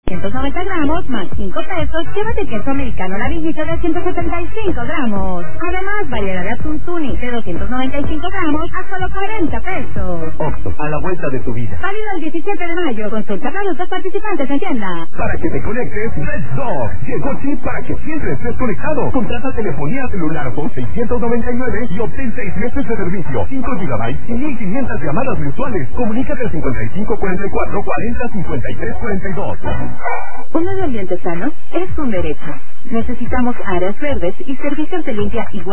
190 gramos más 5 pesos, llévate queso americano La Villita de 175 gramos. Además, variedad de atún tuni de 295 gramos a solo 40 pesos. Oxxo, a la vuelta de tu vida. Válido el 17 de mayo. Consulta productos participantes en tienda. Para que te conectes, Red Dog. Llegó Chip para que siempre estés conectado. Contrata telefonía celular con 699 y obtén 6 meses de servicio, 5 GB y 1500 llamadas mensuales. Comunícate al 5544 40 53 42. Un medio ambiente sano es un derecho. Necesitamos áreas verdes y servicios de limpia igual.